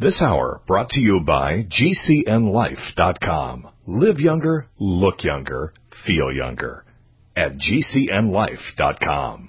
This hour brought to you by GCNLife.com. Live younger, look younger, feel younger at GCNLife.com.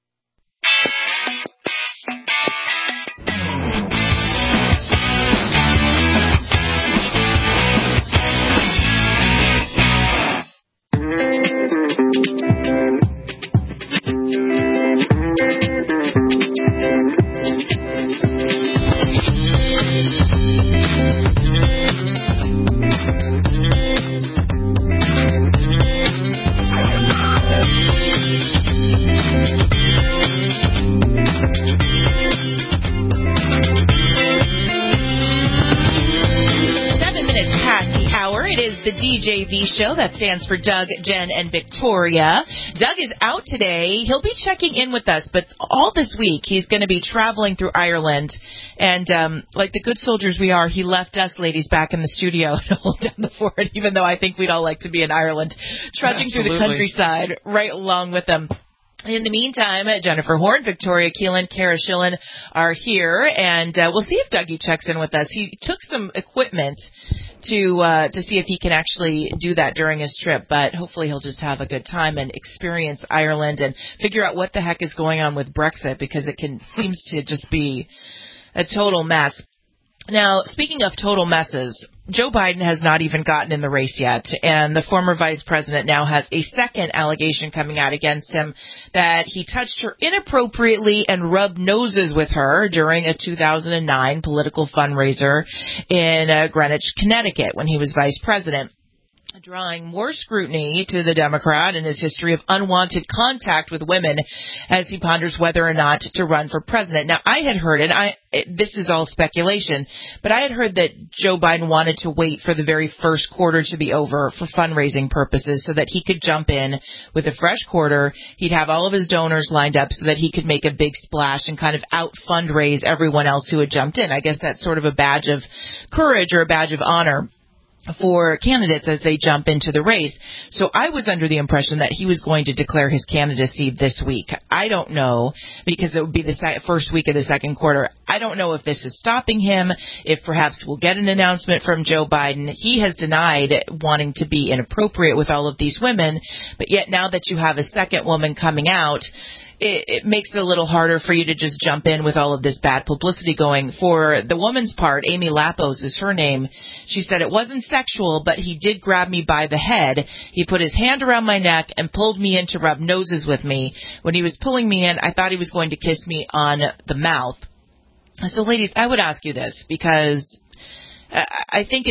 The DJV show. That stands for Doug, Jen, and Victoria. Doug is out today. He'll be checking in with us, but all this week he's going to be traveling through Ireland. And like the good soldiers we are, he left us ladies back in the studio to hold down the fort, even though I think we'd all like to be in Ireland, trudging through the countryside right along with them. In the meantime, Jennifer Horn, Victoria Keelan, Kara Schillen are here, and we'll see if Dougie checks in with us. He took some equipment to see if he can actually do that during his trip, but hopefully he'll just have a good time and experience Ireland and figure out what the heck is going on with Brexit, because it seems to just be a total mess. Now, speaking of total messes, Joe Biden has not even gotten in the race yet, and the former vice president now has a second allegation coming out against him that he touched her inappropriately and rubbed noses with her during a 2009 political fundraiser in Greenwich, Connecticut, when he was vice president, drawing more scrutiny to the Democrat in his history of unwanted contact with women as he ponders whether or not to run for president. Now, I had heard, this is all speculation, but I had heard that Joe Biden wanted to wait for the very first quarter to be over for fundraising purposes so that he could jump in with a fresh quarter. He'd have all of his donors lined up so that he could make a big splash and kind of out-fundraise everyone else who had jumped in. I guess that's sort of a badge of courage or a badge of honor for candidates as they jump into the race. So I was under the impression that he was going to declare his candidacy this week. I don't know, because it would be the first week of the second quarter. I don't know if this is stopping him, if perhaps we'll get an announcement from Joe Biden. He has denied wanting to be inappropriate with all of these women, but yet now that you have a second woman coming out, it makes it a little harder for you to just jump in with all of this bad publicity going. For the woman's part, Amy Lapos is her name. She said, it wasn't sexual, but he did grab me by the head. He put his hand around my neck and pulled me in to rub noses with me. When he was pulling me in, I thought he was going to kiss me on the mouth. So, ladies, I would ask you this, because I think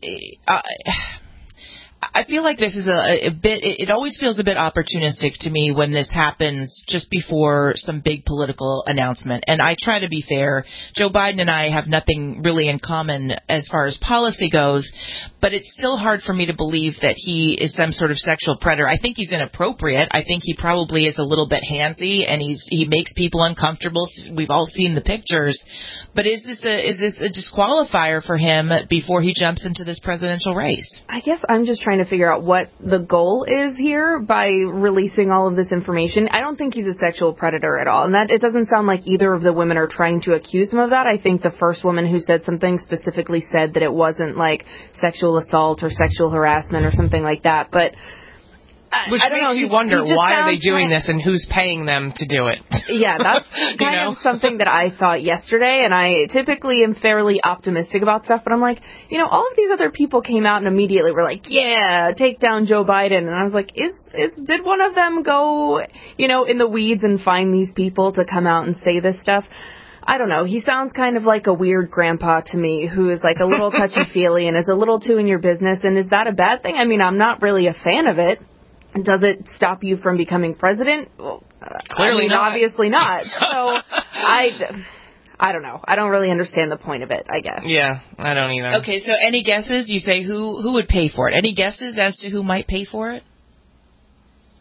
I feel like this is a bit, it always feels a bit opportunistic to me when this happens just before some big political announcement. And I try to be fair. Joe Biden and I have nothing really in common as far as policy goes, but it's still hard for me to believe that he is some sort of sexual predator. I think he's inappropriate. I think he probably is a little bit handsy, and he makes people uncomfortable. We've all seen the pictures. But is this a disqualifier for him before he jumps into this presidential race? I guess I'm just trying to figure out what the goal is here by releasing all of this information. I don't think he's a sexual predator at all, and that it doesn't sound like either of the women are trying to accuse him of that. I think the first woman who said something specifically said that it wasn't like sexual assault or sexual harassment or something like that, but which makes you wonder, why are they doing this and who's paying them to do it? Yeah, that's kind of something that I thought yesterday, and I typically am fairly optimistic about stuff, but I'm like, all of these other people came out and immediately were like, yeah, take down Joe Biden, and I was like, did one of them go, in the weeds and find these people to come out and say this stuff? I don't know. He sounds kind of like a weird grandpa to me who is like a little touchy-feely and is a little too in your business, and is that a bad thing? I mean, I'm not really a fan of it. Does it stop you from becoming president? Well, clearly not. Obviously not. So I don't know. I don't really understand the point of it, I guess. Yeah, I don't either. Okay, so any guesses? You say who would pay for it? Any guesses as to who might pay for it?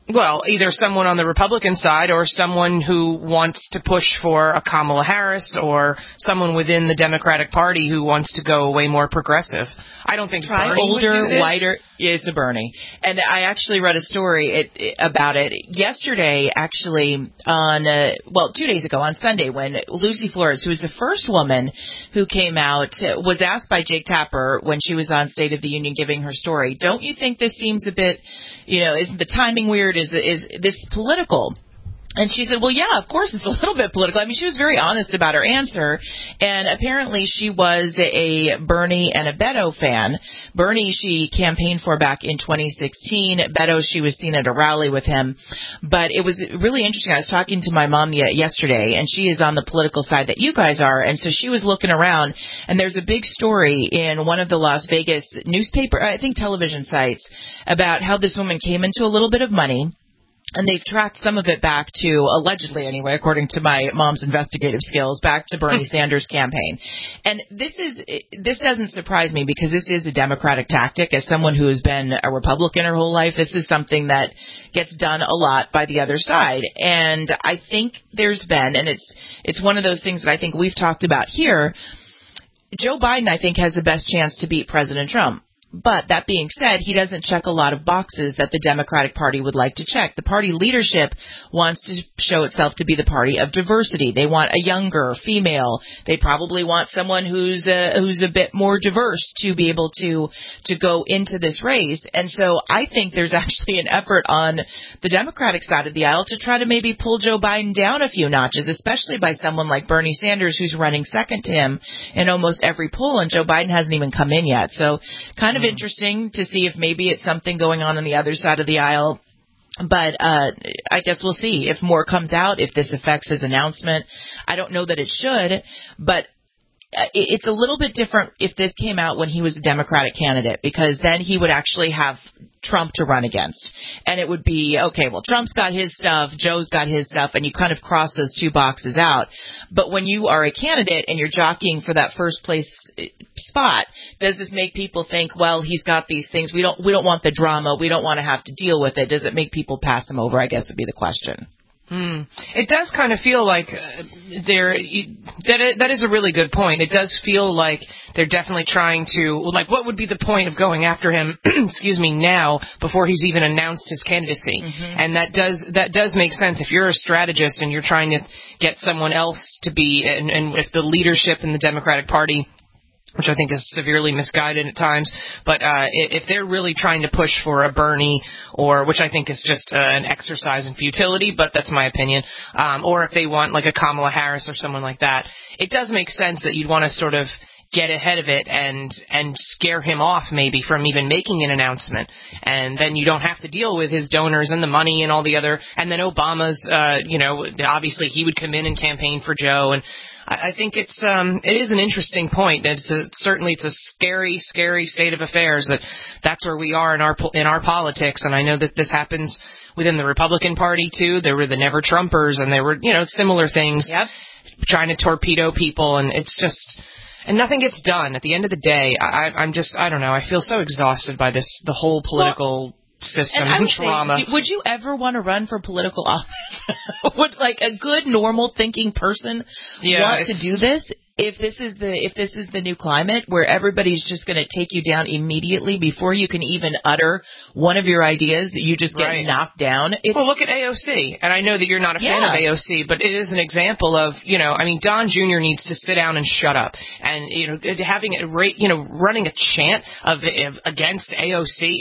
Well, either someone on the Republican side or someone who wants to push for a Kamala Harris or someone within the Democratic Party who wants to go way more progressive. I don't think Bernie older, would do this. whiter. It's a Bernie. And I actually read a story about it yesterday, actually, on, 2 days ago, on Sunday, when Lucy Flores, who was the first woman who came out, was asked by Jake Tapper when she was on State of the Union giving her story, don't you think this seems a bit, isn't the timing weird? Is this political? And she said, well, yeah, of course it's a little bit political. I mean, she was very honest about her answer. And apparently she was a Bernie and a Beto fan. Bernie she campaigned for back in 2016. Beto, she was seen at a rally with him. But it was really interesting. I was talking to my mom yesterday, and she is on the political side that you guys are. And so she was looking around, and there's a big story in one of the Las Vegas television sites about how this woman came into a little bit of money. And they've tracked some of it back to, allegedly anyway, according to my mom's investigative skills, back to Bernie Sanders' campaign. And this doesn't surprise me because this is a Democratic tactic. As someone who has been a Republican her whole life, this is something that gets done a lot by the other side. And I think there's been, and it's one of those things that I think we've talked about here, Joe Biden, I think, has the best chance to beat President Trump. But that being said, he doesn't check a lot of boxes that the Democratic Party would like to check. The party leadership wants to show itself to be the party of diversity. They want a younger female. They probably want someone who's a bit more diverse to be able to go into this race. And so I think there's actually an effort on the Democratic side of the aisle to try to maybe pull Joe Biden down a few notches, especially by someone like Bernie Sanders, who's running second to him in almost every poll, and Joe Biden hasn't even come in yet. So kind of interesting to see if maybe it's something going on the other side of the aisle. But I guess we'll see if more comes out, if this affects his announcement. I don't know that it should, but it's a little bit different if this came out when he was a Democratic candidate, because then he would actually have Trump to run against. And it would be, okay, well, Trump's got his stuff, Joe's got his stuff, and you kind of cross those two boxes out. But when you are a candidate and you're jockeying for that first place spot, does this make people think, well, he's got these things, we don't want the drama, we don't want to have to deal with it? Does it make people pass him over, I guess would be the question. It does kind of feel like that is a really good point. It does feel like they're definitely trying to, like, what would be the point of going after him, now before he's even announced his candidacy? Mm-hmm. And that does make sense. If you're a strategist and you're trying to get someone else to be, and if the leadership in the Democratic Party, which I think is severely misguided at times, but if they're really trying to push for a Bernie, or which I think is just an exercise in futility, but that's my opinion, or if they want like a Kamala Harris or someone like that, it does make sense that you'd want to sort of get ahead of it and scare him off maybe from even making an announcement. And then you don't have to deal with his donors and the money and all the other, and then Obama's, obviously he would come in and campaign for Joe, and I think it is an interesting point. Certainly it's a scary, scary state of affairs that's where we are in our politics. And I know that this happens within the Republican Party too. There were the Never Trumpers, and there were, similar things, trying to torpedo people, and it's just, and nothing gets done. At the end of the day, I don't know. I feel so exhausted by the whole political system and drama. Would you ever want to run for political office? Would like a good, normal thinking person want to do this? If this is the new climate where everybody's just going to take you down immediately before you can even utter one of your ideas, you just get knocked down. Well, look at AOC, and I know that you're not a fan of AOC, but it is an example of, Don Jr. needs to sit down and shut up, and having running a chant against AOC,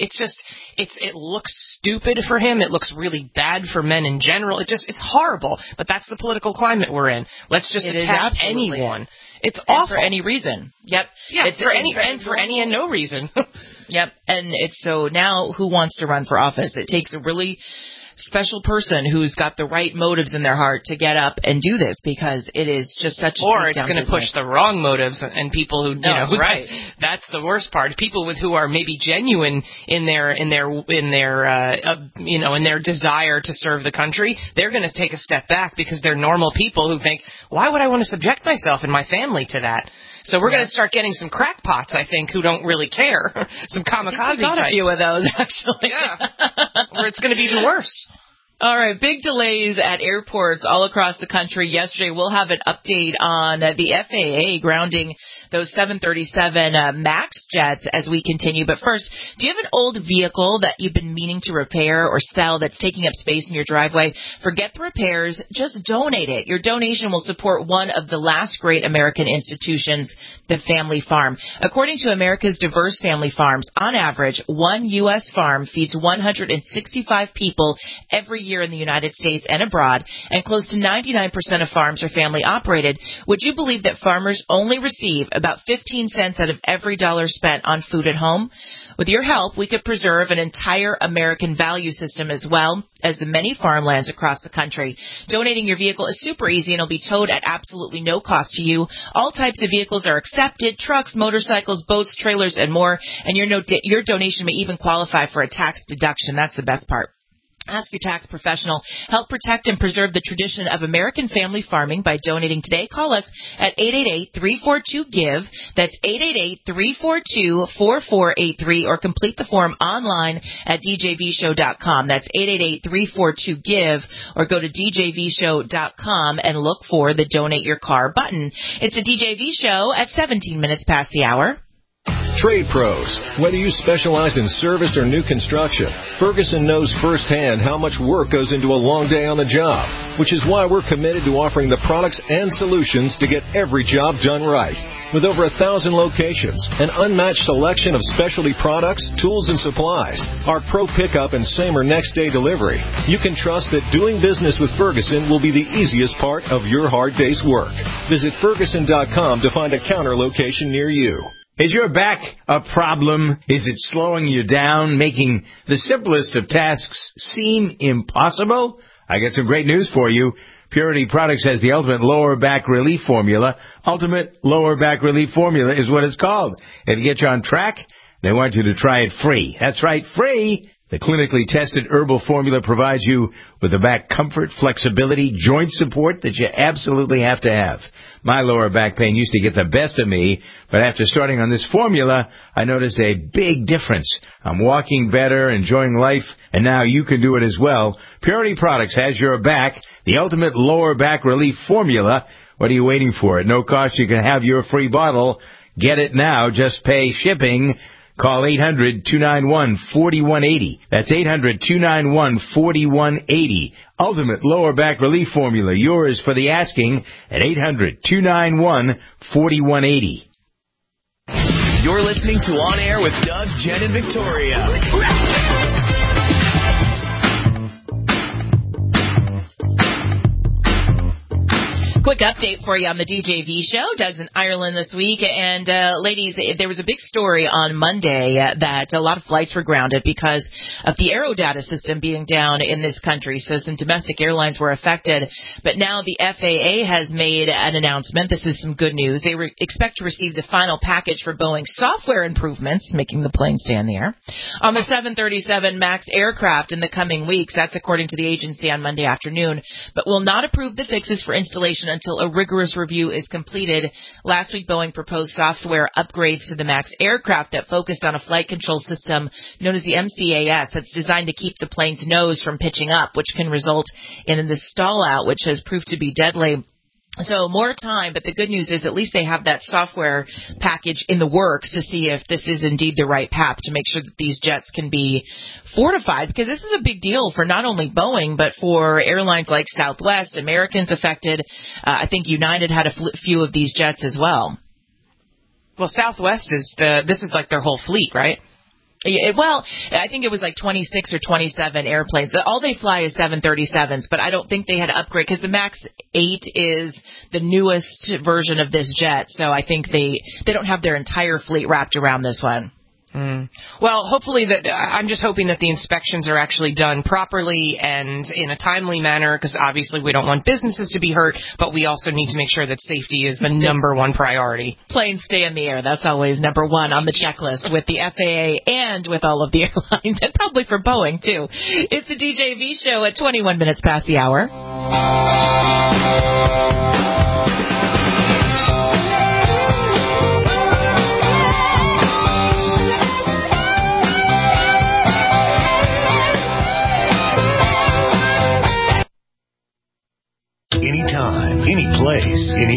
it looks stupid for him. It looks really bad for men in general. It's horrible. But that's the political climate we're in. Let's just attack anyone. It's awful. For any reason. Yep. Yeah, for any and no reason. Yep. And it's so now who wants to run for office? It takes a really special person who's got the right motives in their heart to get up and do this, because it is just such a or it's going to push the wrong motives and people who right. That's the worst part. People who are maybe genuine in their desire to serve the country, they're going to take a step back because they're normal people who think, why would I want to subject myself and my family to that? So we're going to start getting some crackpots, I think, who don't really care. Some kamikaze types. A few of those, actually. Yeah. Or it's going to be even worse. All right, big delays at airports all across the country yesterday. We'll have an update on the FAA grounding those 737 MAX jets as we continue. But first, do you have an old vehicle that you've been meaning to repair or sell that's taking up space in your driveway? Forget the repairs. Just donate it. Your donation will support one of the last great American institutions, the family farm. According to America's Diverse Family Farms, on average, one U.S. farm feeds 165 people every year in the United States and abroad, and close to 99% of farms are family operated. Would you believe that farmers only receive about 15 cents out of every dollar spent on food at home? With your help, we could preserve an entire American value system as well as the many farmlands across the country. Donating your vehicle is super easy and it'll be towed at absolutely no cost to you. All types of vehicles are accepted: trucks, motorcycles, boats, trailers, and more. And your donation may even qualify for a tax deduction. That's the best part. Ask your tax professional. Help protect and preserve the tradition of American family farming by donating today. Call us at 888-342-GIVE. That's 888-342-4483, or complete the form online at djvshow.com. That's 888-342-GIVE, or go to djvshow.com and look for the Donate Your Car button. It's a DJV show at 17 minutes past the hour. Trade pros. Whether you specialize in service or new construction, Ferguson knows firsthand how much work goes into a long day on the job, which is why we're committed to offering the products and solutions to get every job done right. With over 1,000 locations, an unmatched selection of specialty products, tools, and supplies, our pro pickup and same or next day delivery, you can trust that doing business with Ferguson will be the easiest part of your hard day's work. Visit Ferguson.com to find a counter location near you. Is your back a problem? Is it slowing you down, making the simplest of tasks seem impossible? I got some great news for you. Purity Products has the ultimate lower back relief formula. Ultimate lower back relief formula is what it's called. And to get you on track, they want you to try it free. That's right, free. The clinically tested herbal formula provides you with the back comfort, flexibility, joint support that you absolutely have to have. My lower back pain used to get the best of me, but after starting on this formula, I noticed a big difference. I'm walking better, enjoying life, and now you can do it as well. Purity Products has your back, the ultimate lower back relief formula. What are you waiting for? At no cost, you can have your free bottle. Get it now. Just pay shipping. Call 800-291-4180. That's 800-291-4180. Ultimate lower back relief formula. Yours for the asking at 800-291-4180. You're listening to On Air with Doug, Jen, and Victoria. Quick update for you on the DJV show. Doug's in Ireland this week. And, ladies, there was a big story on Monday that a lot of flights were grounded because of the Aerodata system being down in this country. So some domestic airlines were affected. But now the FAA has made an announcement. This is some good news. They expect to receive the final package for Boeing's software improvements, making the plane stay in the air, on the 737 MAX aircraft in the coming weeks. That's according to the agency on Monday afternoon. But will not approve the fixes for installation until a rigorous review is completed. Last week, Boeing proposed software upgrades to the MAX aircraft that focused on a flight control system known as the MCAS that's designed to keep the plane's nose from pitching up, which can result in the stall out, which has proved to be deadly. So more time, but the good news is at least they have that software package in the works to see if this is indeed the right path to make sure that these jets can be fortified, because this is a big deal for not only Boeing, but for airlines like Southwest, Americans affected. I think United had a few of these jets as well. Well, Southwest this is like their whole fleet, right? Well, I think it was like 26 or 27 airplanes. All they fly is 737s, but I don't think they had to upgrade because the MAX 8 is the newest version of this jet. So I think they don't have their entire fleet wrapped around this one. Well, hopefully I'm just hoping that the inspections are actually done properly and in a timely manner, because obviously we don't want businesses to be hurt, but we also need to make sure that safety is the number one priority. Planes stay in the air. That's always number one on the checklist with the FAA and with all of the airlines, and probably for Boeing too. It's the DJV show at 21 minutes past the hour.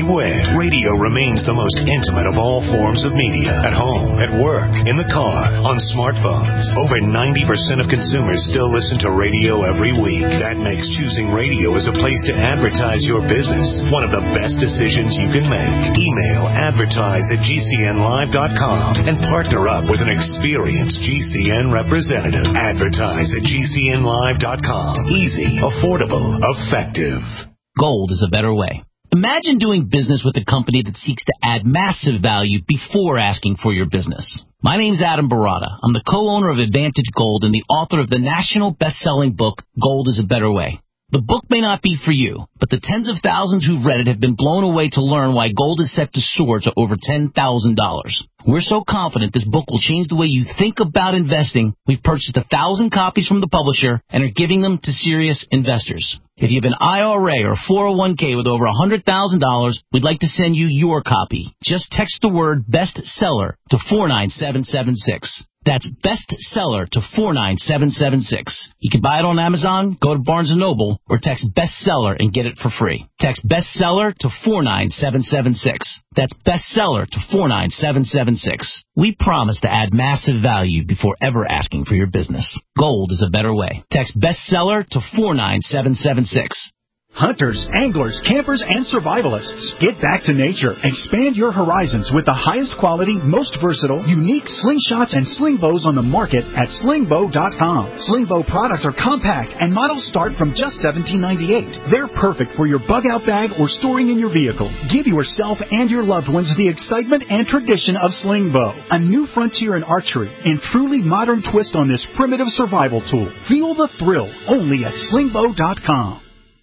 anywhere. Radio remains the most intimate of all forms of media. At home, at work, in the car, on smartphones. Over 90% of consumers still listen to radio every week. That makes choosing radio as a place to advertise your business one of the best decisions you can make. Email advertise@gcnlive.com and partner up with an experienced GCN representative. Advertise@gcnlive.com. Easy, affordable, effective. Gold is a better way. Imagine doing business with a company that seeks to add massive value before asking for your business. My name's Adam Barada. I'm the co-owner of Advantage Gold and the author of the national best-selling book, Gold is a Better Way. The book may not be for you, but the tens of thousands who've read it have been blown away to learn why gold is set to soar to over $10,000. We're so confident this book will change the way you think about investing. We've purchased 1,000 copies from the publisher and are giving them to serious investors. If you have an IRA or 401k with over $100,000, we'd like to send you your copy. Just text the word bestseller to 49776. That's bestseller to 49776. You can buy it on Amazon, go to Barnes & Noble, or text bestseller and get it for free. Text bestseller to 49776. That's bestseller to 49776. We promise to add massive value before ever asking for your business. Gold is a better way. Text bestseller to 49776. Hunters, anglers, campers, and survivalists. Get back to nature. Expand your horizons with the highest quality, most versatile, unique slingshots and sling bows on the market at slingbow.com. Slingbow products are compact and models start from just $17.98. They're perfect for your bug-out bag or storing in your vehicle. Give yourself and your loved ones the excitement and tradition of Slingbow, a new frontier in archery and truly modern twist on this primitive survival tool. Feel the thrill only at slingbow.com.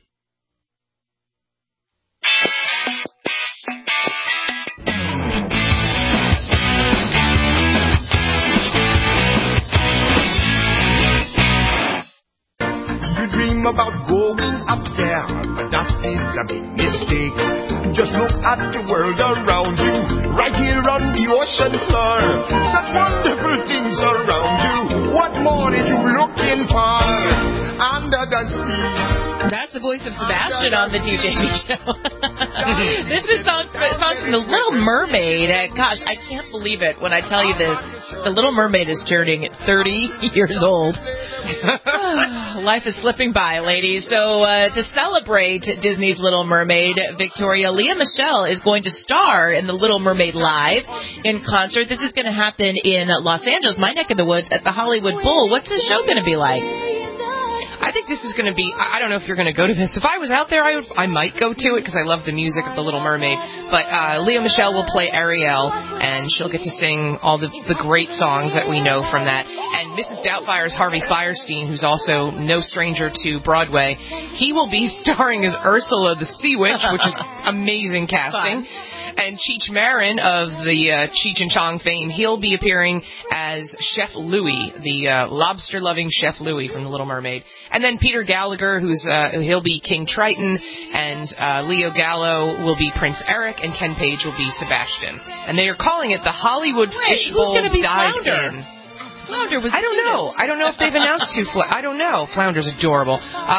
About going up there, but that is a big mistake. Just look at the world around you, right here on the ocean floor. Such wonderful things around you. What more are you looking for under the sea? That's the voice of Sebastian on the DJV show. This is songs from The Little Mermaid. Gosh, I can't believe it when I tell you this. The Little Mermaid is turning 30 years old. Life is slipping by, ladies. So to celebrate Disney's Little Mermaid, Victoria, Lea Michele is going to star in The Little Mermaid Live in concert. This is going to happen in Los Angeles, my neck of the woods, at the Hollywood Bowl. What's the show going to be like? I think this is going to be, I don't know if you're going to go to this. If I was out there, I might go to it because I love the music of The Little Mermaid. But Lea Michele will play Ariel, and she'll get to sing all the great songs that we know from that. And Mrs. Doubtfire's Harvey Fierstein, who's also no stranger to Broadway, he will be starring as Ursula the Sea Witch, which is amazing casting. Fun. And Cheech Marin of the Cheech and Chong fame, he'll be appearing as Chef Louis, the lobster-loving Chef Louis from The Little Mermaid. And then Peter Gallagher, he'll be King Triton, and Leo Gallo will be Prince Eric, and Ken Page will be Sebastian. And they are calling it the Hollywood Fishbowl Dive-In. Flounder was I don't know. I don't know if they've announced who. I don't know. Flounder's adorable.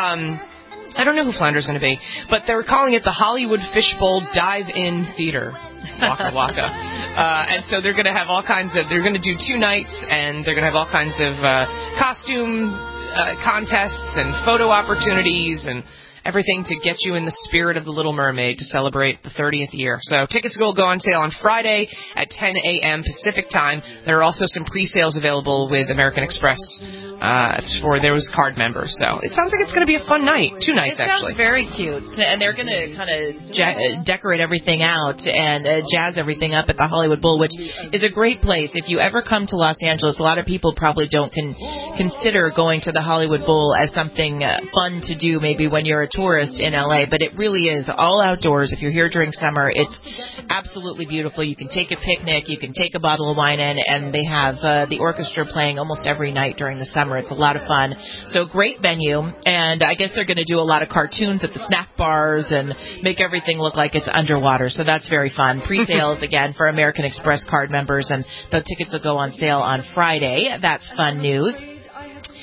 I don't know who Flounder's going to be, but they're calling it the Hollywood Fishbowl Dive-In Theater. Waka Waka. And so they're going to have all kinds of, they're going to do 2 nights, and they're going to have all kinds of costume contests and photo opportunities and everything to get you in the spirit of The Little Mermaid to celebrate the 30th year. So tickets will go on sale on Friday at 10 a.m. Pacific time. There are also some pre-sales available with American Express for those card members. So it sounds like it's going to be a fun night. 2 nights, actually. It sounds very cute. And they're going to kind of decorate everything out and jazz everything up at the Hollywood Bowl, which is a great place. If you ever come to Los Angeles, a lot of people probably don't consider going to the Hollywood Bowl as something fun to do maybe when you're a tourist in LA, but it really is all outdoors. If you're here during summer, it's absolutely beautiful. You can take a picnic, you can take a bottle of wine in, and they have the orchestra playing almost every night during the summer. It's a lot of fun. So great venue, and I guess they're going to do a lot of cartoons at the snack bars and make everything look like it's underwater. So that's very fun. Pre-sales, again, for American Express card members, and the tickets will go on sale on Friday. That's fun news.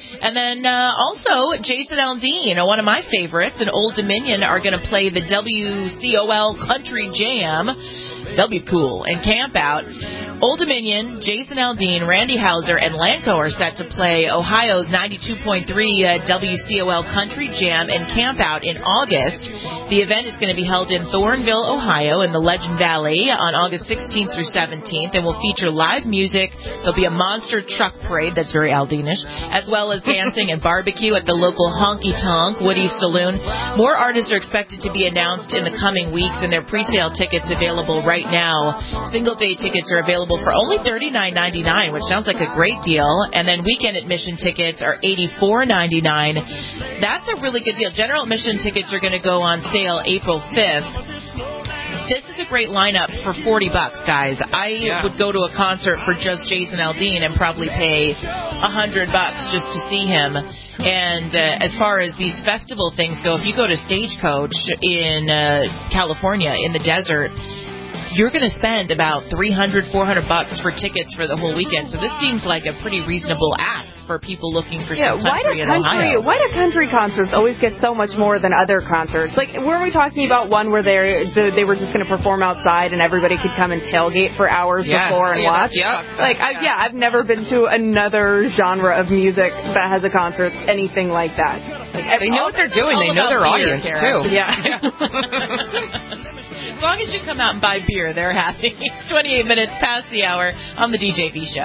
And then also Jason Aldean, one of my favorites, and Old Dominion are going to play the WCOL Country Jam, W-Cool, and Camp Out. Old Dominion, Jason Aldean, Randy Hauser, and Lanco are set to play Ohio's 92.3 WCOL Country Jam and Camp Out in August. The event is going to be held in Thornville, Ohio, in the Legend Valley on August 16th through 17th, and will feature live music. There'll be a monster truck parade, that's very Aldeanish, as well as dancing and barbecue at the local Honky Tonk Woody's Saloon. More artists are expected to be announced in the coming weeks, and their pre-sale tickets available right now. Single-day tickets are available for only $39.99, which sounds like a great deal. And then weekend admission tickets are $84.99. That's a really good deal. General admission tickets are going to go on sale April 5th. This is a great lineup for $40, guys. I would go to a concert for just Jason Aldean and probably pay $100 just to see him. And as far as these festival things go, if you go to Stagecoach in California, in the desert, you're going to spend about $300, $400 for tickets for the whole weekend. So this seems like a pretty reasonable ask for people looking for some country in Ohio. Why do country concerts always get so much more than other concerts? Like, weren't we talking about one where they were just going to perform outside and everybody could come and tailgate for hours before and watch? I've never been to another genre of music that has a concert anything like that. Like, they know what they're doing. They know their audience, too. Yeah. As long as you come out and buy beer, they're happy. 28 minutes past the hour on the DJV Show.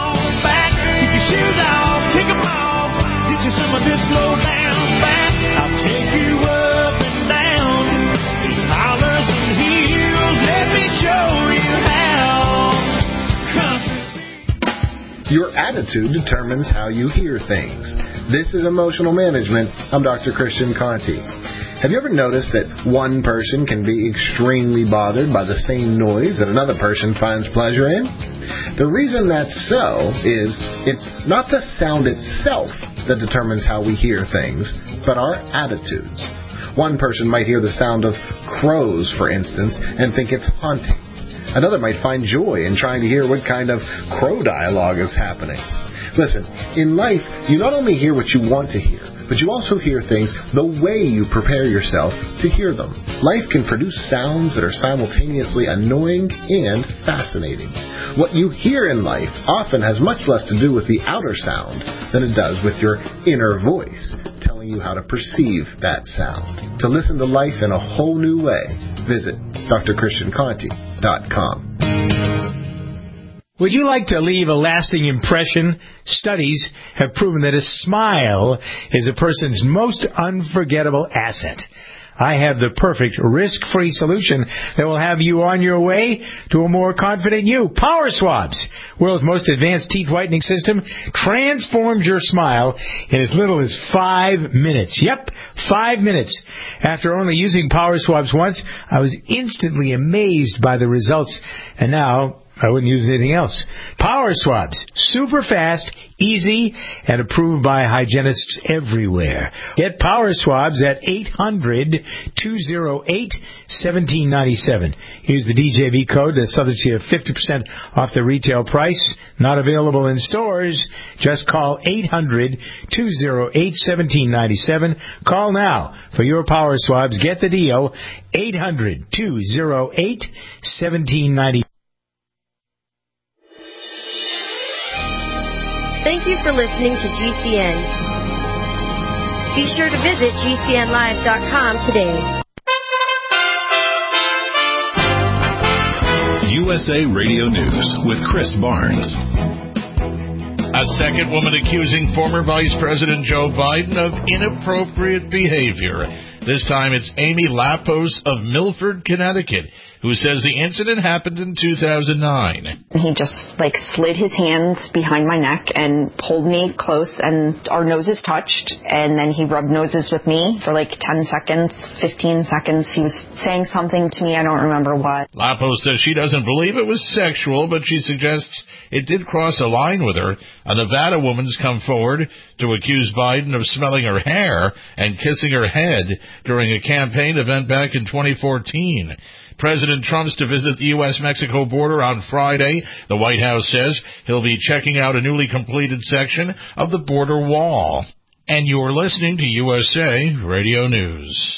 Your attitude determines how you hear things. This is Emotional Management. I'm Dr. Christian Conti. Have you ever noticed that one person can be extremely bothered by the same noise that another person finds pleasure in? The reason that's so is it's not the sound itself that determines how we hear things, but our attitudes. One person might hear the sound of crows, for instance, and think it's haunting. Another might find joy in trying to hear what kind of crow dialogue is happening. Listen, in life, you not only hear what you want to hear, but you also hear things the way you prepare yourself to hear them. Life can produce sounds that are simultaneously annoying and fascinating. What you hear in life often has much less to do with the outer sound than it does with your inner voice, telling you how to perceive that sound. To listen to life in a whole new way, visit drchristianconti.com. Would you like to leave a lasting impression? Studies have proven that a smile is a person's most unforgettable asset. I have the perfect risk-free solution that will have you on your way to a more confident you. Power Swabs, world's most advanced teeth whitening system, transforms your smile in as little as 5 minutes. Yep, 5 minutes. After only using Power Swabs once, I was instantly amazed by the results, and now I wouldn't use anything else. Power Swabs. Super fast, easy, and approved by hygienists everywhere. Get Power Swabs at 800-208-1797. Use the DJV code that subjects you 50% off the retail price. Not available in stores. Just call 800-208-1797. Call now for your Power Swabs. Get the deal. 800-208-1797. Thank you for listening to GCN. Be sure to visit GCNlive.com today. USA Radio News with Chris Barnes. A second woman accusing former Vice President Joe Biden of inappropriate behavior. This time it's Amy Lapos of Milford, Connecticut, who says the incident happened in 2009. He just, slid his hands behind my neck and pulled me close, and our noses touched, and then he rubbed noses with me for 10 seconds, 15 seconds. He was saying something to me, I don't remember what. Lapos says she doesn't believe it was sexual, but she suggests it did cross a line with her. A Nevada woman's come forward to accuse Biden of smelling her hair and kissing her head during a campaign event back in 2014. President Trump's to visit the U.S.-Mexico border on Friday. The White House says he'll be checking out a newly completed section of the border wall. And you're listening to USA Radio News.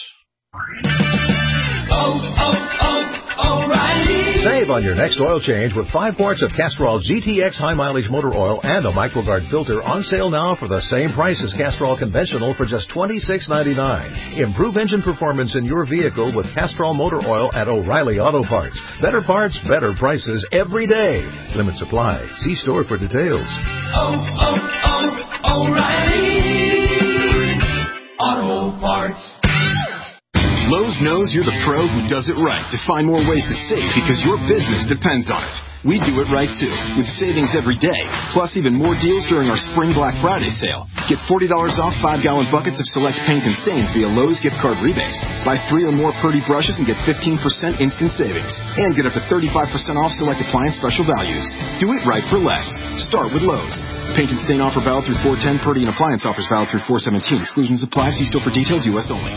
O'Reilly. Save on your next oil change with 5 quarts of Castrol GTX high mileage motor oil and a MicroGuard filter on sale now for the same price as Castrol Conventional for just $26.99. Improve engine performance in your vehicle with Castrol motor oil at O'Reilly Auto Parts. Better parts, better prices every day. Limit supply. See store for details. O'Reilly Auto Parts. Lowe's knows you're the pro who does it right to find more ways to save because your business depends on it. We do it right, too, with savings every day, plus even more deals during our Spring Black Friday sale. Get $40 off 5-gallon buckets of select paint and stains via Lowe's gift card rebate. Buy 3 or more Purdy brushes and get 15% instant savings. And get up to 35% off select appliance special values. Do it right for less. Start with Lowe's. Paint and stain offer valid through 4/10. Purdy and appliance offers valid through 4/17. Exclusions apply. See store for details. U.S. only.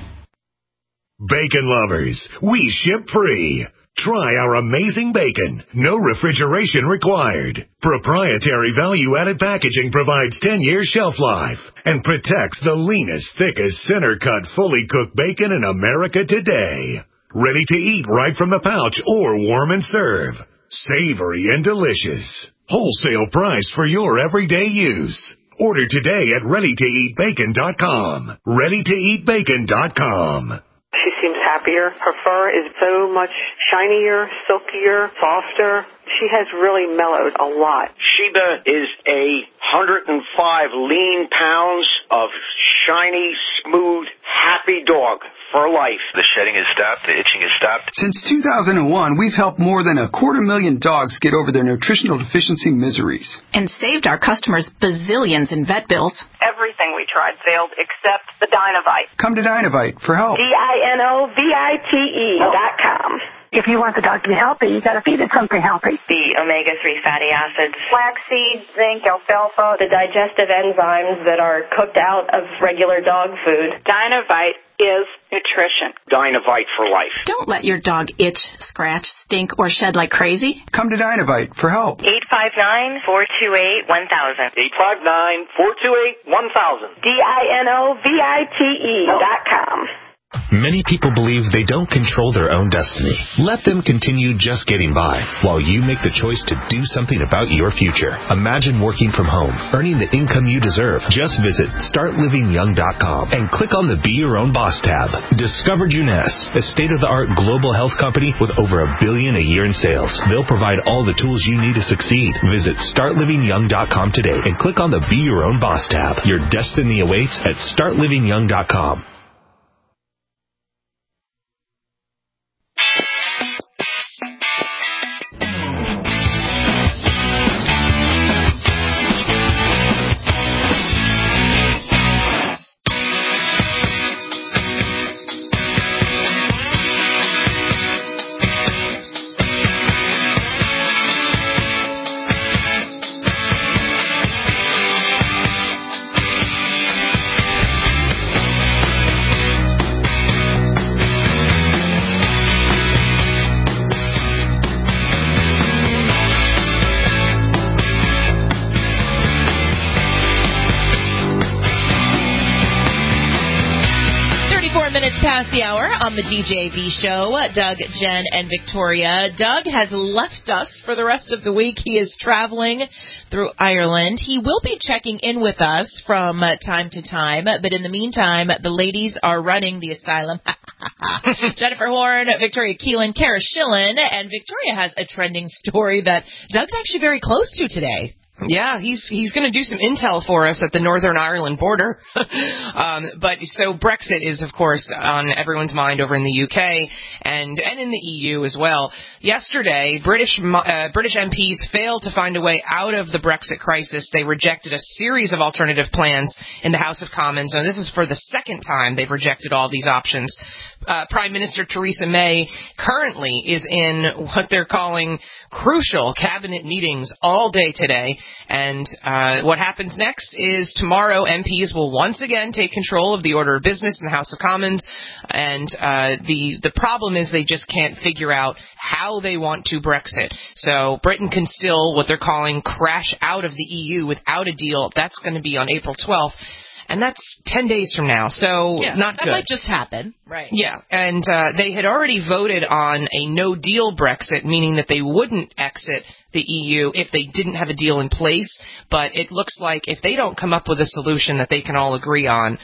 Bacon lovers, we ship free. Try our amazing bacon. No refrigeration required. Proprietary value-added packaging provides 10-year shelf life and protects the leanest, thickest, center-cut, fully cooked bacon in America today. Ready to eat right from the pouch or warm and serve. Savory and delicious. Wholesale price for your everyday use. Order today at ReadyToEatBacon.com. ReadyToEatBacon.com. She seems happier. Her fur is so much shinier, silkier, softer. She has really mellowed a lot. Sheba is 105 lean pounds of shiny, smooth, happy dog for life. The shedding has stopped. The itching has stopped. Since 2001, we've helped more than 250,000 dogs get over their nutritional deficiency miseries. And saved our customers bazillions in vet bills. Everything we tried failed except the Dinovite. Come to Dinovite for help. DINOVITE.com. If you want the dog to be healthy, you got to feed it something healthy. The omega-3 fatty acids, flaxseed, zinc, alfalfa, the digestive enzymes that are cooked out of regular dog food. Dinovite is nutrition. Dinovite for life. Don't let your dog itch, scratch, stink, or shed like crazy. Come to Dinovite for help. 859-428-1000. 859-428-1000. DINOVITE.com. Many people believe they don't control their own destiny. Let them continue just getting by while you make the choice to do something about your future. Imagine working from home, earning the income you deserve. Just visit StartLivingYoung.com and click on the Be Your Own Boss tab. Discover Juness, a state-of-the-art global health company with over $1 billion a year in sales. They'll provide all the tools you need to succeed. Visit StartLivingYoung.com today and click on the Be Your Own Boss tab. Your destiny awaits at StartLivingYoung.com. Past the hour on the DJV show. Doug, Jen, and Victoria. Doug has left us for the rest of the week. He is traveling through Ireland. He will be checking in with us from time to time, but in the meantime, the ladies are running the asylum. Jennifer Horn, Victoria Keelan, Kara Schillen, and Victoria has a trending story that Doug's actually very close to today. Yeah, he's going to do some intel for us at the Northern Ireland border. But so Brexit is, of course, on everyone's mind over in the UK and in the EU as well. Yesterday, British MPs failed to find a way out of the Brexit crisis. They rejected a series of alternative plans in the House of Commons, and this is for the second time they've rejected all these options. Prime Minister Theresa May currently is in what they're calling crucial cabinet meetings all day today. And what happens next is tomorrow MPs will once again take control of the order of business in the House of Commons. And the problem is they just can't figure out how they want to Brexit. So Britain can still, what they're calling, crash out of the EU without a deal. That's going to be on April 12th. And that's 10 days from now, so not good. That might just happen. Right. Yeah, and they had already voted on a no-deal Brexit, meaning that they wouldn't exit the EU if they didn't have a deal in place. But it looks like if they don't come up with a solution that they can all agree on,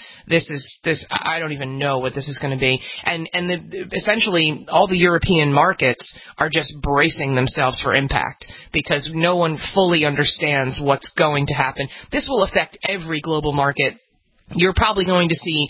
I don't even know what this is going to be. And essentially, all the European markets are just bracing themselves for impact because no one fully understands what's going to happen. This will affect every global market. You're probably going to see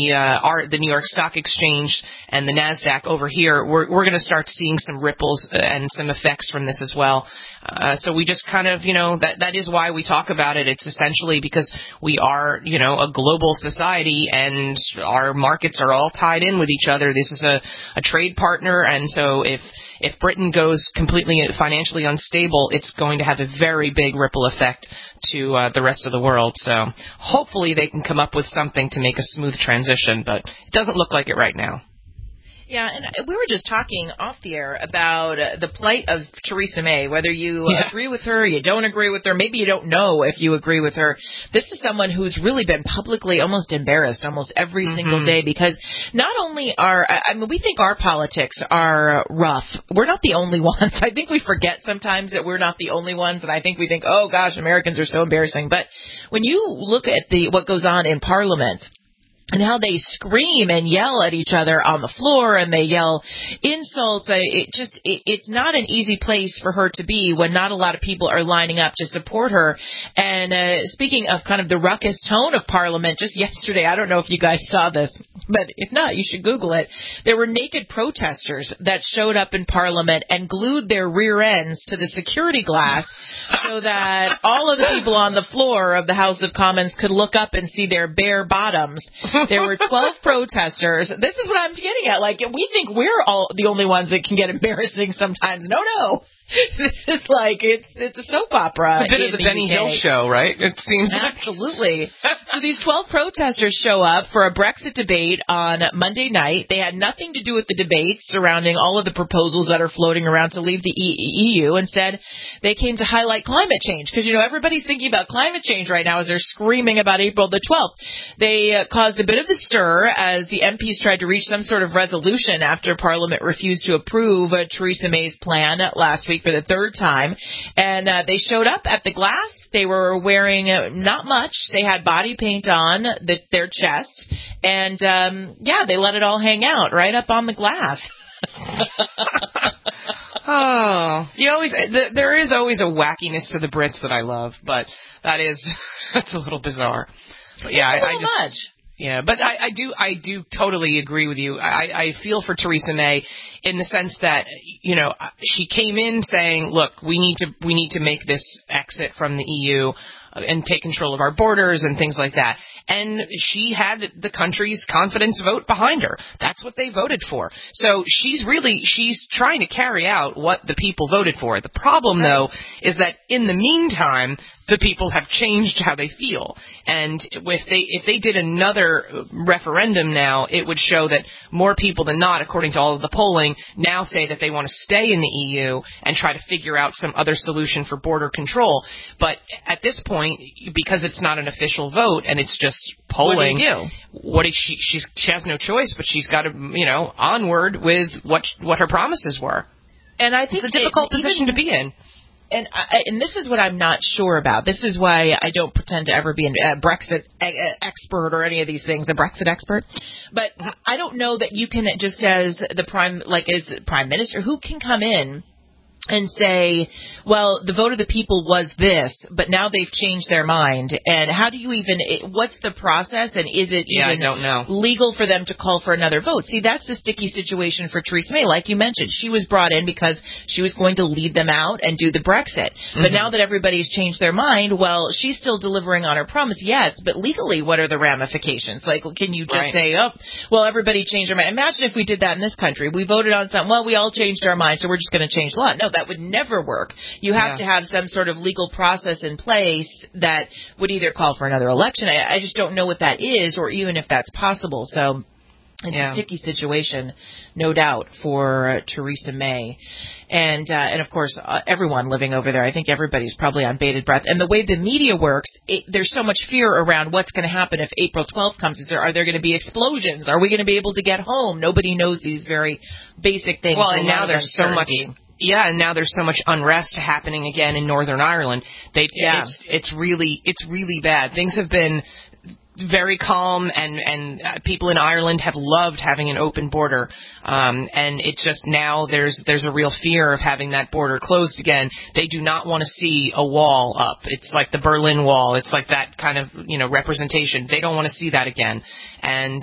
the New York Stock Exchange and the NASDAQ over here. We're going to start seeing some ripples and some effects from this as well. So we just kind of, that is why we talk about it. It's essentially because we are, a global society and our markets are all tied in with each other. This is a trade partner. And so if Britain goes completely financially unstable, it's going to have a very big ripple effect to the rest of the world. So hopefully they can come up with something to make a smooth transition, but it doesn't look like it right now. Yeah, and we were just talking off the air about the plight of Theresa May, whether you agree with her, you don't agree with her, maybe you don't know if you agree with her. This is someone who's really been publicly almost embarrassed almost every single day because not only we think our politics are rough. We're not the only ones. I think we forget sometimes that we're not the only ones, and I think we think, oh gosh, Americans are so embarrassing. But when you look at what goes on in Parliament, and how they scream and yell at each other on the floor, and they yell insults. It's not an easy place for her to be when not a lot of people are lining up to support her. And speaking of kind of the ruckus tone of Parliament, just yesterday, I don't know if you guys saw this, but if not, you should Google it. There were naked protesters that showed up in Parliament and glued their rear ends to the security glass so that all of the people on the floor of the House of Commons could look up and see their bare bottoms. There were 12 protesters. This is what I'm getting at. Like, we think we're all the only ones that can get embarrassing sometimes. No. This is like, it's a soap opera. It's a bit of the Benny Hill show, right? It seems absolutely. So these 12 protesters show up for a Brexit debate on Monday night. They had nothing to do with the debates surrounding all of the proposals that are floating around to leave the EU. Instead, they came to highlight climate change because, everybody's thinking about climate change right now as they're screaming about April the 12th. They caused a bit of a stir as the MPs tried to reach some sort of resolution after Parliament refused to approve Theresa May's plan last week for the third time, and they showed up at the glass. They were wearing not much. They had body paint on their chests, and they let it all hang out right up on the glass. There is always a wackiness to the Brits that I love, but that's a little bizarre. But yeah, but I do totally agree with you. I feel for Theresa May in the sense that, she came in saying, look, we need to make this exit from the EU and take control of our borders and things like that. And she had the country's confidence vote behind her. That's what they voted for. So she's trying to carry out what the people voted for. The problem, though, is that in the meantime, the people have changed how they feel. And if they did another referendum now, it would show that more people than not, according to all of the polling, now say that they want to stay in the EU and try to figure out some other solution for border control. But at this point, because it's not an official vote and it's just polling, what do you do? She has no choice, but she's got to, onward with what her promises were. And I think it's a difficult position to be in. And this is what I'm not sure about. This is why I don't pretend to ever be a Brexit expert or any of these things, a Brexit expert. But I don't know that you can just as Prime Minister, who can come in and say, well, the vote of the people was this, but now they've changed their mind. And how do you even, what's the process, and is it even I don't know. legal for them to call for another vote? See, that's the sticky situation for Theresa May. Like you mentioned, she was brought in because she was going to lead them out and do the Brexit. But now that everybody's changed their mind, well, she's still delivering on her promise, yes, but legally, what are the ramifications? Like, can you just say, oh, well, everybody changed their mind? Imagine if we did that in this country. We voted on something, well, we all changed our minds, so we're just going to change the law. No, that would never work. You have to have some sort of legal process in place that would either call for another election. I just don't know what that is, or even if that's possible. So it's a sticky situation, no doubt, for Theresa May. And of course, everyone living over there. I think everybody's probably on bated breath. And the way the media works, there's so much fear around what's going to happen if April 12th comes. Are there going to be explosions? Are we going to be able to get home? Nobody knows these very basic things. Well, and now there's so much. Yeah, and now there's so much unrest happening again in Northern Ireland. It's really bad. Things have been very calm, and people in Ireland have loved having an open border. And it's just now there's a real fear of having that border closed again. They do not want to see a wall up. It's like the Berlin Wall. It's like that kind of, representation. They don't want to see that again. And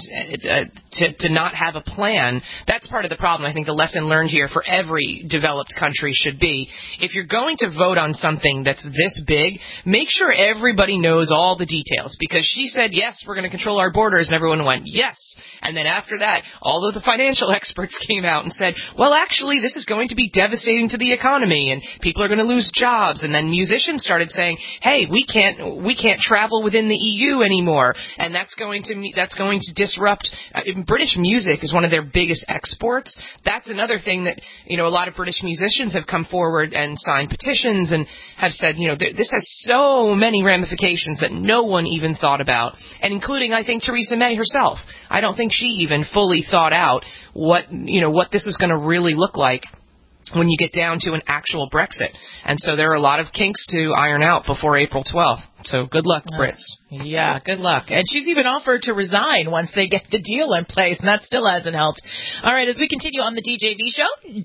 to not have a plan, that's part of the problem. I think the lesson learned here for every developed country should be, if you're going to vote on something that's this big, make sure everybody knows all the details. Because she said, yes, we're going to control our borders, and everyone went, yes. And then after that, all of the financial experts came out and said, well, actually, this is going to be devastating to the economy, and people are going to lose jobs. And then musicians started saying, hey, we can't travel within the EU anymore, and that's going to disrupt. British music is one of their biggest exports. That's another thing that, a lot of British musicians have come forward and signed petitions and have said, this has so many ramifications that no one even thought about, and including, I think, Theresa May herself. I don't think she even fully thought out what this was going to really look like when you get down to an actual Brexit. And so there are a lot of kinks to iron out before April 12th. So good luck, Brits. Yeah, good luck. And she's even offered to resign once they get the deal in place, and that still hasn't helped. All right, as we continue on the DJV show,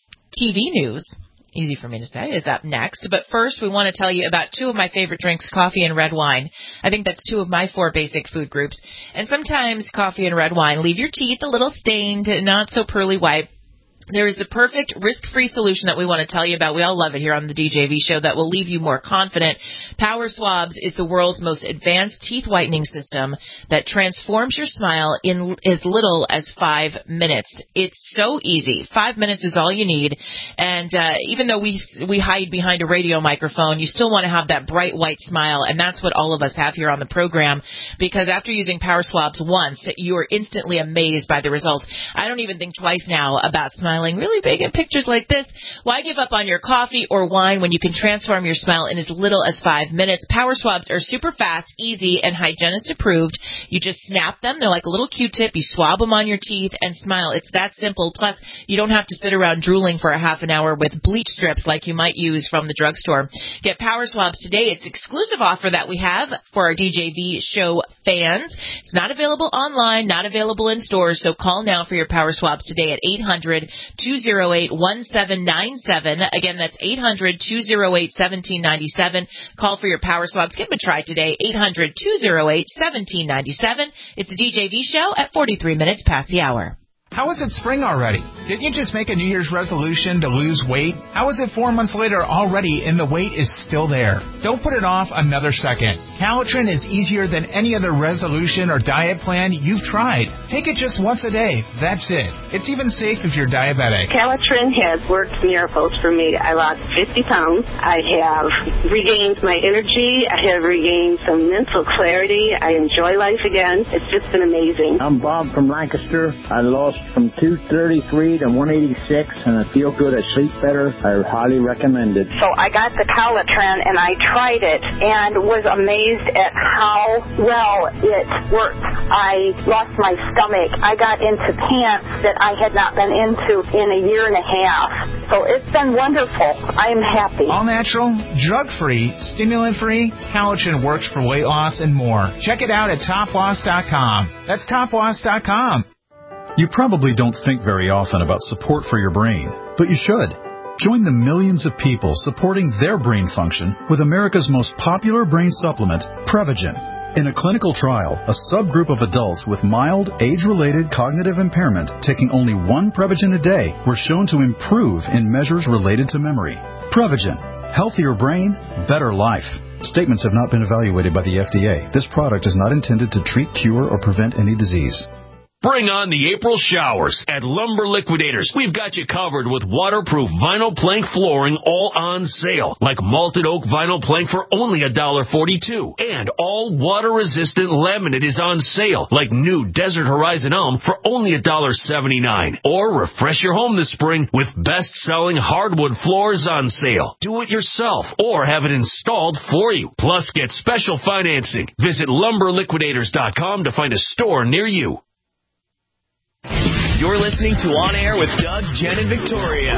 TV news, easy for me to say, is up next. But first, we want to tell you about two of my favorite drinks, coffee and red wine. I think that's two of my 4 basic food groups. And sometimes coffee and red wine leave your teeth a little stained, not so pearly white. There is the perfect risk-free solution that we want to tell you about. We all love it here on the DJV show that will leave you more confident. Power Swabs is the world's most advanced teeth whitening system that transforms your smile in as little as 5 minutes. It's so easy. 5 minutes is all you need. And even though we hide behind a radio microphone, you still want to have that bright white smile, and that's what all of us have here on the program, because after using Power Swabs once, you're instantly amazed by the results. I don't even think twice now about smiling really big in pictures like this. Why give up on your coffee or wine when you can transform your smile in as little as 5 minutes? Power Swabs are super fast, easy, and hygienist approved. You just snap them. They're like a little Q-tip. You swab them on your teeth and smile. It's that simple. Plus, you don't have to sit around drooling for a half an hour with bleach strips like you might use from the drugstore. Get Power Swabs today. It's an exclusive offer that we have for our DJV show fans. It's not available online, not available in stores, so call now for your Power Swabs today at 800-208-1797. Again, that's 800-208-1797. Call for your Power Swabs. Give them a try today, 800-208-1797. It's the DJV show at 43 minutes past the hour. How is it spring already? Didn't you just make a New Year's resolution to lose weight? How is it 4 months later already and the weight is still there? Don't put it off another second. Calitrin is easier than any other resolution or diet plan you've tried. Take it just once a day. That's it. It's even safe if you're diabetic. Calitrin has worked miracles for me. I lost 50 pounds. I have regained my energy. I have regained some mental clarity. I enjoy life again. It's just been amazing. I'm Bob from Lancaster. I lost from 233 to 186, and I feel good. I sleep better. I highly recommend it. So I got the Calitrin, and I tried it, and was amazed at how well it worked. I lost my stomach. I got into pants that I had not been into in a year and a half. So it's been wonderful. I am happy. All natural, drug-free, stimulant-free, Calitrin works for weight loss and more. Check it out at toploss.com. That's toploss.com. You probably don't think very often about support for your brain, but you should. Join the millions of people supporting their brain function with America's most popular brain supplement, Prevagen. In a clinical trial, a subgroup of adults with mild, age-related cognitive impairment taking only one Prevagen a day were shown to improve in measures related to memory. Prevagen. Healthier brain, better life. Statements have not been evaluated by the FDA. This product is not intended to treat, cure, or prevent any disease. Bring on the April showers at Lumber Liquidators. We've got you covered with waterproof vinyl plank flooring, all on sale. Like malted oak vinyl plank for only $1.42. And all water-resistant laminate is on sale, like new Desert Horizon Elm for only $1.79. Or refresh your home this spring with best-selling hardwood floors on sale. Do it yourself or have it installed for you. Plus, get special financing. Visit LumberLiquidators.com to find a store near you. You're listening to On Air with Doug, Jen, and Victoria.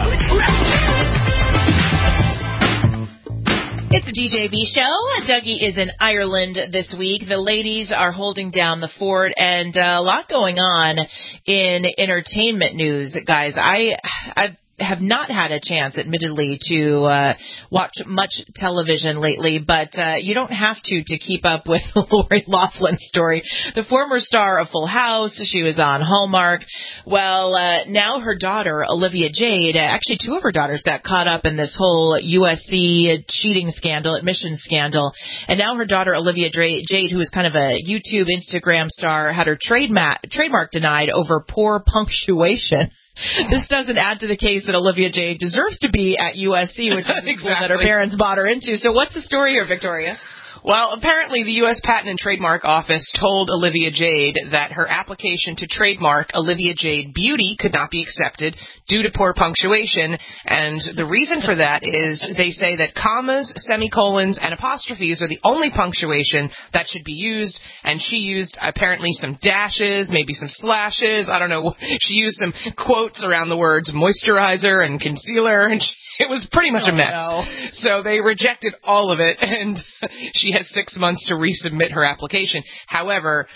It's a DJB show. Dougie is in Ireland this week. The ladies are holding down the fort, and a lot going on in entertainment news, guys. I have not had a chance, admittedly, to watch much television lately, but you don't have to keep up with Lori Loughlin's story. The former star of Full House, she was on Hallmark. Well, now her daughter, Olivia Jade, actually two of her daughters got caught up in this whole USC cheating scandal, admissions scandal, and now her daughter, Olivia Jade, who is kind of a YouTube, Instagram star, had her trademark denied over poor punctuation. This doesn't add to the case that Olivia Jade deserves to be at USC, which is the school that her parents bought her into. So what's the story here, Victoria? Well, apparently the U.S. Patent and Trademark Office told Olivia Jade that her application to trademark Olivia Jade Beauty could not be accepted due to poor punctuation, and the reason for that is they say that commas, semicolons, and apostrophes are the only punctuation that should be used, and she used apparently some dashes, maybe some slashes, I don't know, she used some quotes around the words moisturizer and concealer, and it was pretty much a mess. No. So they rejected all of it, and she has 6 months to resubmit her application. However,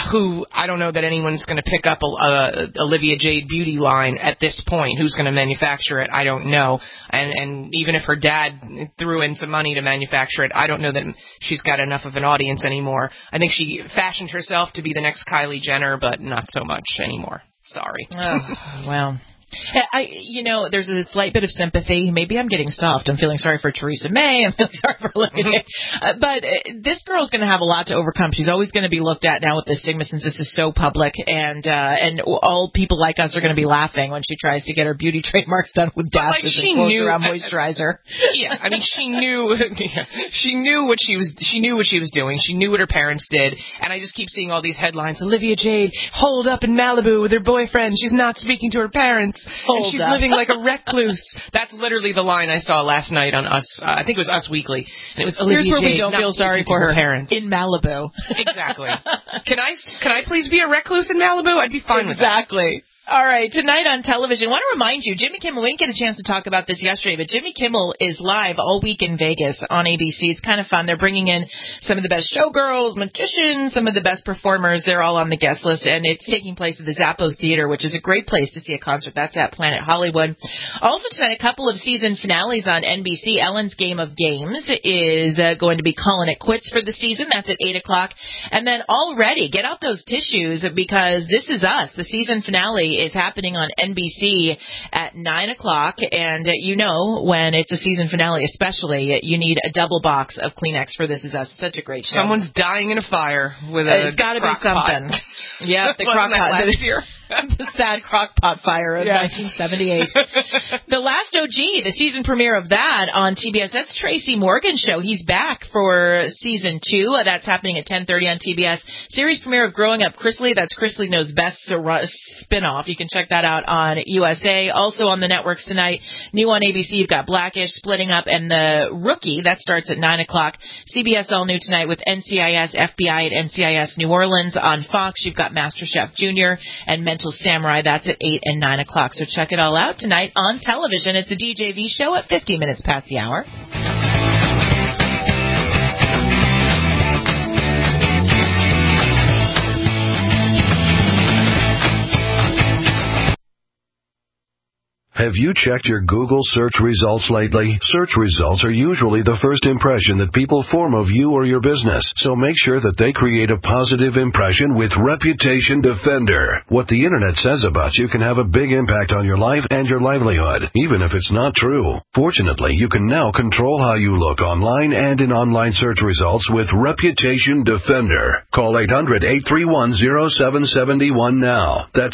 I don't know that anyone's going to pick up a Olivia Jade Beauty line at this point. Who's going to manufacture it? I don't know. And even if her dad threw in some money to manufacture it, I don't know that she's got enough of an audience anymore. I think she fashioned herself to be the next Kylie Jenner, but not so much anymore. Sorry. Oh, well. There's a slight bit of sympathy. Maybe I'm getting soft. I'm feeling sorry for Theresa May. I'm feeling sorry for Olivia. But this girl's going to have a lot to overcome. She's always going to be looked at now with the stigma since this is so public, and all people like us are going to be laughing when she tries to get her beauty trademarks done with dashes and quotes around moisturizer. Yeah, I mean, she knew what she was doing. She knew what her parents did, and I just keep seeing all these headlines. Olivia Jade holed up in Malibu with her boyfriend. She's not speaking to her parents. And she's living like a recluse. That's literally the line I saw last night on Us. I think it was Us Weekly. And it was Olivia Here's where Jade we don't feel sorry for her parents. In Malibu. Exactly. Can I please be a recluse in Malibu? I'd be fine with that. Exactly. All right, tonight on television, I want to remind you, Jimmy Kimmel, we didn't get a chance to talk about this yesterday, but Jimmy Kimmel is live all week in Vegas on ABC. It's kind of fun. They're bringing in some of the best showgirls, magicians, some of the best performers. They're all on the guest list, and it's taking place at the Zappos Theater, which is a great place to see a concert. That's at Planet Hollywood. Also tonight, a couple of season finales on NBC. Ellen's Game of Games is going to be calling it quits for the season. That's at 8 o'clock. And then already, get out those tissues because This Is Us, the season finale, is happening on NBC at 9 o'clock, and when it's a season finale especially, you need a double box of Kleenex for This Is Us. It's such a great show. Someone's dying in a fire with a It's got to be something. Yeah, the crock pot. Last year? The sad crock-pot fire of 1978. The Last OG, the season premiere of that on TBS. That's Tracy Morgan's show. He's back for season 2. That's happening at 10:30 on TBS. Series premiere of Growing Up Chrisley. That's Chrisley Knows Best spinoff. You can check that out on USA. Also on the networks tonight, new on ABC, you've got Blackish, Splitting Up, and The Rookie. That starts at 9 o'clock. CBS All New tonight with NCIS FBI at NCIS New Orleans. On Fox, you've got MasterChef Junior and Mental Samurai. That's at 8 and 9 o'clock. So check it all out tonight on television. It's the DJV show at 50 minutes past the hour. Have Have you checked your Google search results lately? Search results are usually the first impression that people form of you or your business, so make sure that they create a positive impression with Reputation Defender. What the internet says about you can have a big impact on your life and your livelihood, even if it's not true. Fortunately, you can now control how you look online and in online search results with Reputation Defender. Call 800-831-0771 now. That's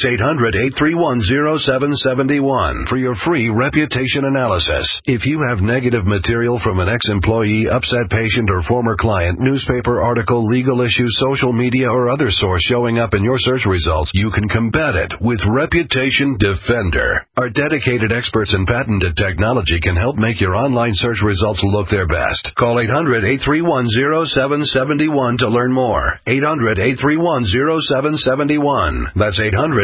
800-831-0771 for your free reputation analysis. If you have negative material from an ex-employee, upset patient, or former client, newspaper article, legal issue, social media, or other source showing up in your search results, you can combat it with Reputation Defender. Our dedicated experts in patented technology can help make your online search results look their best. Call 800-831-0771 to learn more. 800-831-0771. That's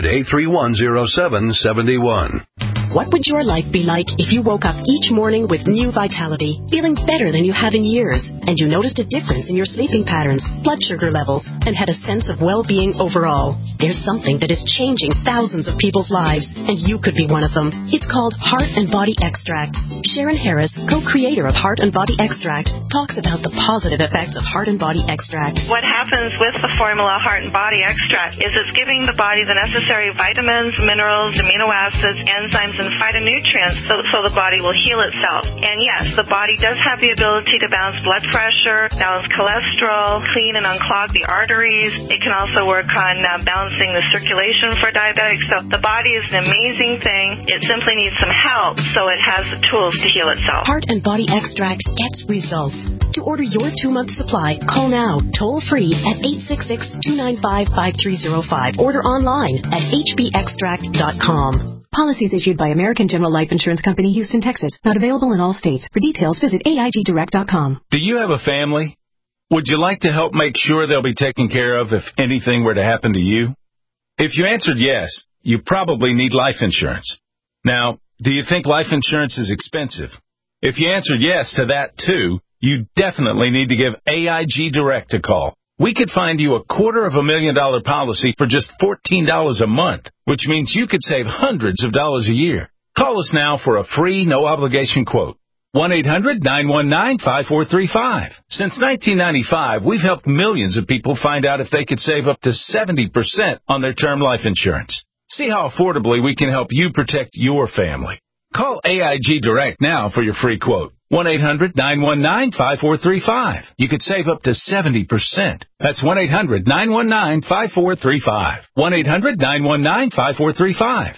800-831-0771. What would your life be like if you woke up each morning with new vitality, feeling better than you have in years, and you noticed a difference in your sleeping patterns, blood sugar levels, and had a sense of well-being overall? There's something that is changing thousands of people's lives, and you could be one of them. It's called Heart and Body Extract. Sharon Harris, co-creator of Heart and Body Extract, talks about the positive effects of Heart and Body Extract. What happens with the formula Heart and Body Extract is it's giving the body the necessary vitamins, minerals, amino acids, enzymes, and phytonutrients so the body will heal itself. And yes, the body does have the ability to balance blood pressure, balance cholesterol, clean and unclog the arteries. It can also work on balancing the circulation for diabetics. So the body is an amazing thing. It simply needs some help so it has the tools to heal itself. Heart and Body Extract gets results. To order your 2-month supply, call now, toll free at 866-295-5305. Order online at hbextract.com. Policies issued by American General Life Insurance Company, Houston, Texas. Not available in all states. For details, visit AIGdirect.com. Do you have a family? Would you like to help make sure they'll be taken care of if anything were to happen to you? If you answered yes, you probably need life insurance. Now, do you think life insurance is expensive? If you answered yes to that too, you definitely need to give AIG Direct a call. We could find you a $250,000 policy for just $14 a month, which means you could save hundreds of dollars a year. Call us now for a free, no-obligation quote. 1-800-919-5435. Since 1995, we've helped millions of people find out if they could save up to 70% on their term life insurance. See how affordably we can help you protect your family. Call AIG Direct now for your free quote. 1-800-919-5435. You could save up to 70%. That's 1-800-919-5435. 1-800-919-5435.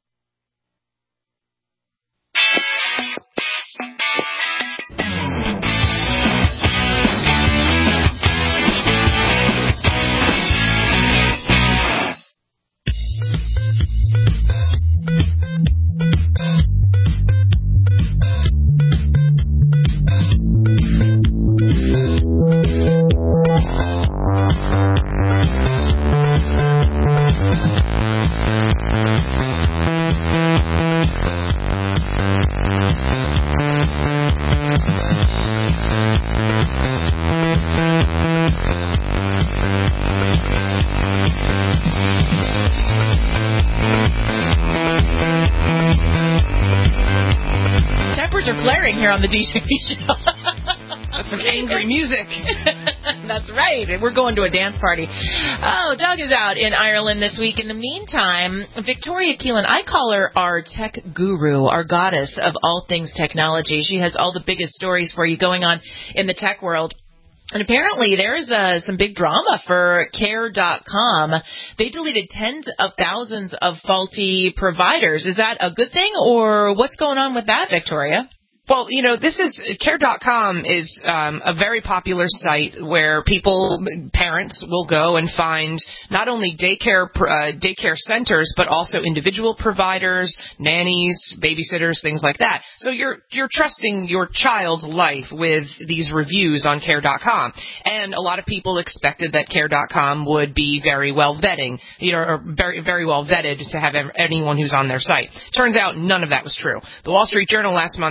Tempers are flaring here on the DJ show. That's some angry music. That's right. We're going to a dance party. Oh, Doug is out in Ireland this week. In the meantime, Victoria Keelan, I call her our tech guru, our goddess of all things technology. She has all the biggest stories for you going on in the tech world. And apparently there's some big drama for Care.com. They deleted tens of thousands of faulty providers. Is that a good thing, or what's going on with that, Victoria? Well, Care.com is a very popular site where parents will go and find not only daycare centers, but also individual providers, nannies, babysitters, things like that. So you're trusting your child's life with these reviews on Care.com. And a lot of people expected that Care.com would be very well vetting, or very, very well vetted to have anyone who's on their site. Turns out none of that was true. The Wall Street Journal last month published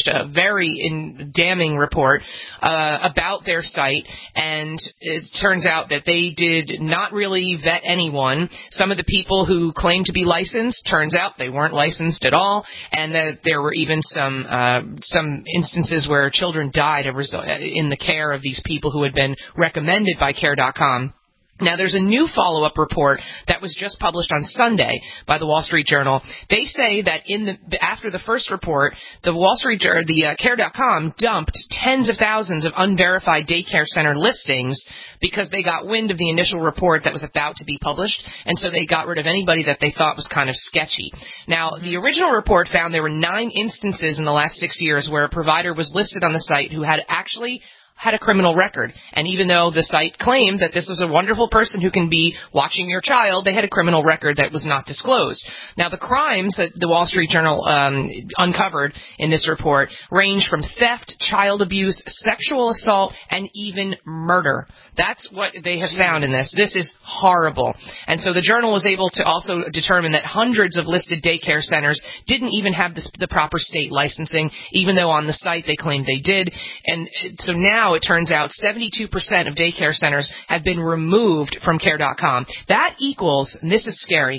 published a very damning report about their site, and it turns out that they did not really vet anyone. Some of the people who claimed to be licensed, turns out they weren't licensed at all, and that there were even some instances where children died in the care of these people who had been recommended by Care.com. Now, there's a new follow-up report that was just published on Sunday by the Wall Street Journal. They say that after the first report, the Care.com dumped tens of thousands of unverified daycare center listings because they got wind of the initial report that was about to be published, and so they got rid of anybody that they thought was kind of sketchy. Now, the original report found there were 9 instances in the last 6 years where a provider was listed on the site who had a criminal record. And even though the site claimed that this was a wonderful person who can be watching your child, they had a criminal record that was not disclosed. Now, the crimes that the Wall Street Journal uncovered in this report range from theft, child abuse, sexual assault, and even murder. That's what they have found in this. This is horrible. And so the journal was able to also determine that hundreds of listed daycare centers didn't even have the proper state licensing, even though on the site they claimed they did. And so now it turns out 72% of daycare centers have been removed from Care.com. That equals, and this is scary,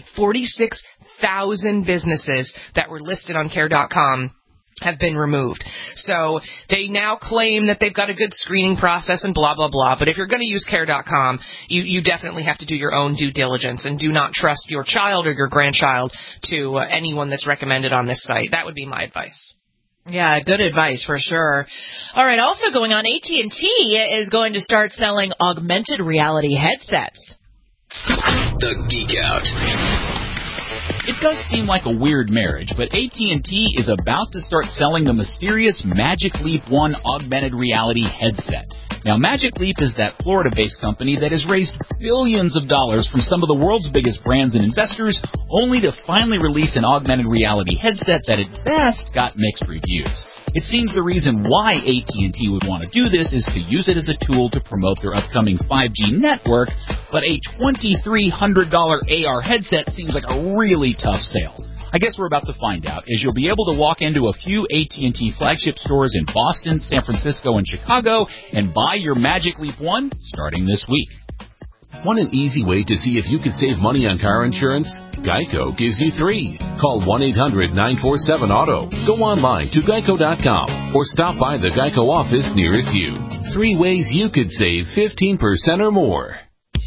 46,000 businesses that were listed on Care.com have been removed. So they now claim that they've got a good screening process and blah, blah, blah. But if you're going to use Care.com, you definitely have to do your own due diligence and do not trust your child or your grandchild to anyone that's recommended on this site. That would be my advice. Yeah, good advice for sure. All right, also going on, AT&T is going to start selling augmented reality headsets. The Geek Out. It does seem like a weird marriage, but AT&T is about to start selling the mysterious Magic Leap 1 augmented reality headset. Now, Magic Leap is that Florida-based company that has raised billions of dollars from some of the world's biggest brands and investors, only to finally release an augmented reality headset that at best got mixed reviews. It seems the reason why AT&T would want to do this is to use it as a tool to promote their upcoming 5G network, but a $2,300 AR headset seems like a really tough sale. I guess we're about to find out, as you'll be able to walk into a few AT&T flagship stores in Boston, San Francisco, and Chicago and buy your Magic Leap 1 starting this week. Want an easy way to see if you could save money on car insurance? Geico gives you 3. Call 1-800-947-AUTO. Go online to geico.com or stop by the Geico office nearest you. 3 ways you could save 15% or more.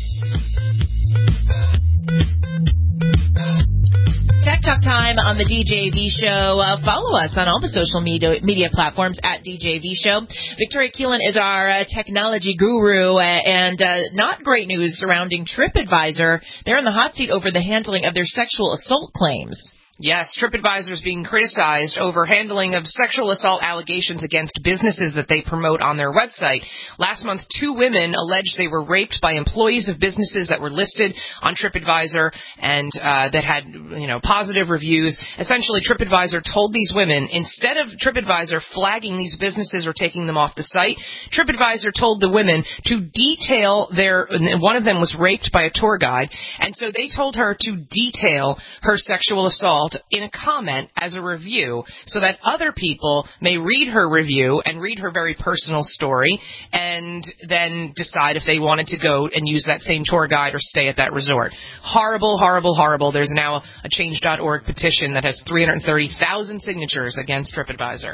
Tech Talk time on the DJV Show. Follow us on all the social media platforms at DJV Show. Victoria Keelan is our technology guru, and not great news surrounding TripAdvisor. They're in the hot seat over the handling of their sexual assault claims. Yes, TripAdvisor is being criticized over handling of sexual assault allegations against businesses that they promote on their website. Last month, 2 women alleged they were raped by employees of businesses that were listed on TripAdvisor and that had, positive reviews. Essentially, TripAdvisor told these women, instead of TripAdvisor flagging these businesses or taking them off the site, TripAdvisor told the women to detail one of them was raped by a tour guide, and so they told her to detail her sexual assault in a comment as a review so that other people may read her review and read her very personal story and then decide if they wanted to go and use that same tour guide or stay at that resort. Horrible, horrible, horrible. There's now a Change.org petition that has 330,000 signatures against TripAdvisor.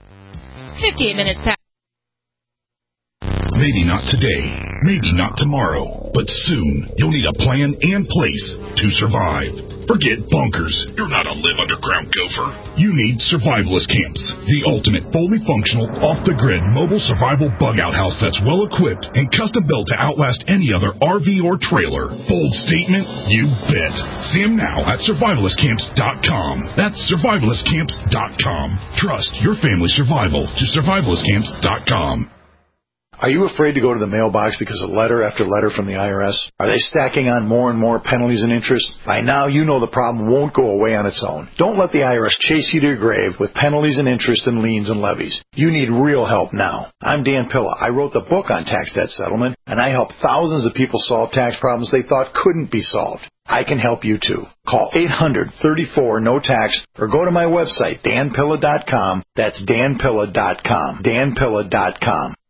58 minutes past. Maybe not today, maybe not tomorrow, but soon you'll need a plan and place to survive. Forget bunkers. You're not a live underground gopher. You need survivalist camps, the ultimate fully functional, off-the-grid mobile survival bug-out house that's well-equipped and custom-built to outlast any other RV or trailer. Bold statement? You bet. See them now at survivalistcamps.com. That's survivalistcamps.com. Trust your family's survival to survivalistcamps.com. Are you afraid to go to the mailbox because of letter after letter from the IRS? Are they stacking on more and more penalties and interest? By now, you know the problem won't go away on its own. Don't let the IRS chase you to your grave with penalties and interest and liens and levies. You need real help now. I'm Dan Pilla. I wrote the book on tax debt settlement, and I help thousands of people solve tax problems they thought couldn't be solved. I can help you too. Call 800-34-NO-TAX or go to my website, danpilla.com. That's danpilla.com. danpilla.com.